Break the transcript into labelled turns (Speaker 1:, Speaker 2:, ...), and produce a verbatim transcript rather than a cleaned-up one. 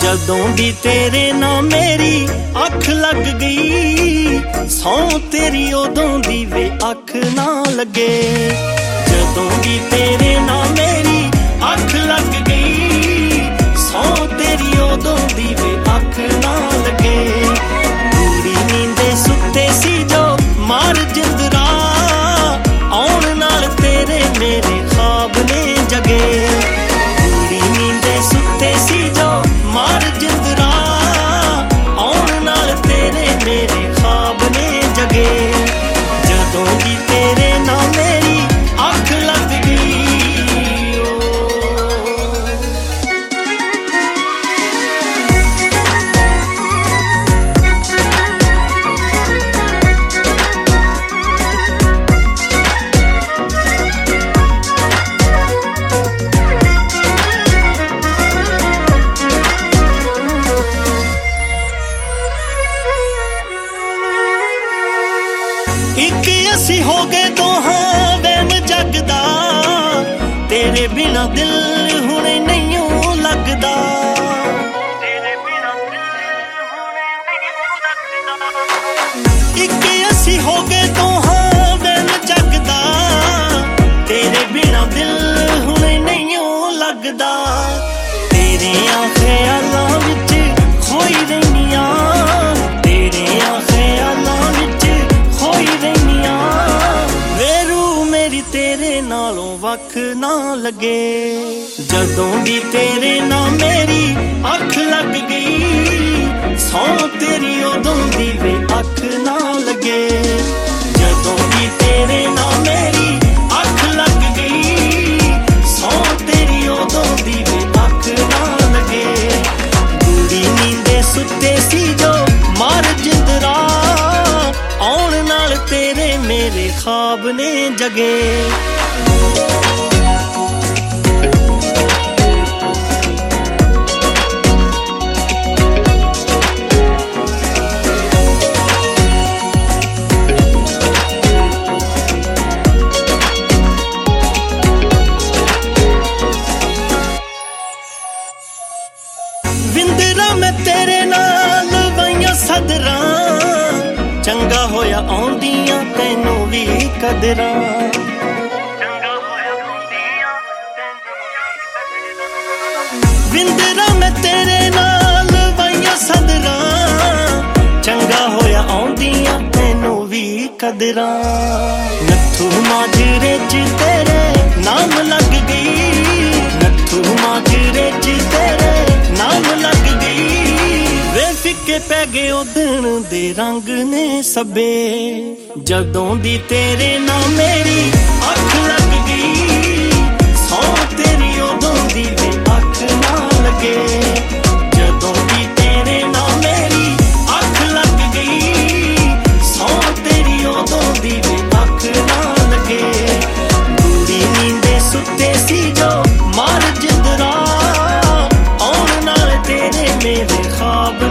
Speaker 1: जदों दी तेरे नाल मेरी अख लग गई, सौं तेरी उदों दी वे अख ना लगे। जदों दी तेरे नाल मेरी अख लग गई, सौं तेरी उदों दी वे अख ना लगे। पूरी नींदे सुते सी जो मार जिंदरा, आउण नाल तेरे मेरे ख्वाब ने जगे। पूरी नींदे सुते सी जो मार जिंदरा, आउण नाल तेरे मेरे ख्वाब ने जगे। जदों दी तेरे नाल मेरी अख लग गई। एक असी हो गए दोहां वैम जगदा, तेरे बिना दिल हुणे नहीं लगदा। तेरे बिना दिल हुणे नहीं लगदा। एक असी हो गए दोहां वैम जगदा, तेरे बिना दिल हुणे नहीं लगदा। तेरे ख्यालां विच खोई रहियां, तेरे ख्यालां विच खोई रहियां। वेरू मेरी तेरे नालों वख ना लगे। जदों दी तेरे नाल मेरी अख लग गई, सौं तेरी उदों दी वे अख ना लगे। जदों दी तेरे नाल मेरी अख लग गई, सौं तेरी उदों दी वे अख ना लगे। पूरी नींदे सुते सी जो मार जिंदरा, आउण नाल तेरे मेरे ख्वाब ने जगे। विंदरा मैं तेरे नाल वाइयां सदरां, चंगा होया आउंदियां तैनू भी कदरां। विंदरा मैं तेरे नाल वाइयां सदरां, चंगा होया आउंदियां तैनू भी कदरां। नत्थू माजरे च तेरे नाम लग गई, नत्थू माजरे च तेरे नाम लग गई। वे फिक्के पै गए ओ दिन दे रंग ने सबे। जदों दी तेरे नाल मेरी अख लग गई, सौं तेरी उदों दी वे अख ना लगे। जदों दी तेरे नाल मेरी अख लग गई, सौं तेरी उदों दी वे अख ना लगे। पूरी नींदे सुते सी जो मार जिंदरा, आउण नाल तेरे मेरे ख्वाब